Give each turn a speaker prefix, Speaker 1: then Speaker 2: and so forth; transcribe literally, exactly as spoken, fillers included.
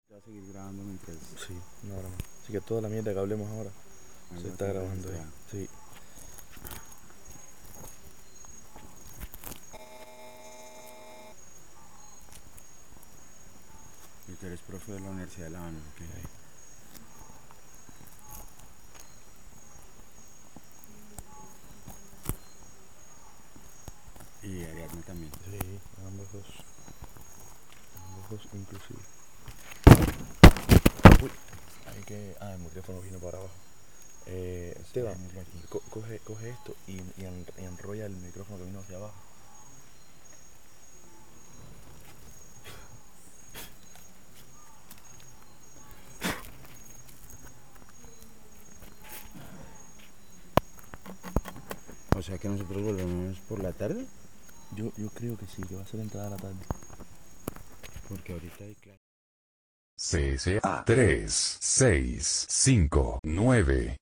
Speaker 1: Va a seguir grabando mientras
Speaker 2: Sí, no, ahora más. Así que toda la mierda que hablemos ahora
Speaker 1: algo
Speaker 2: se está
Speaker 1: te
Speaker 2: grabando ahí.
Speaker 1: registra.
Speaker 2: Sí.
Speaker 1: Y tú eres profe de la Universidad de La Habana, ¿ok? Y Ariadna también.
Speaker 2: Sí, ambos dos. Ambos dos inclusive. Uy, hay que... Ah, el micrófono vino para abajo. Eh, Esteban,
Speaker 1: Dejémoslo aquí.
Speaker 2: co coge, coge esto y, y, en, y enrolla el micrófono que vino hacia abajo.
Speaker 1: O sea que nosotros volvemos por la tarde,
Speaker 2: Yo, yo creo que sí, que va a ser entrada a la tarde.
Speaker 1: porque ahorita hay clase.
Speaker 3: C S A tres, seis, cinco, nueve.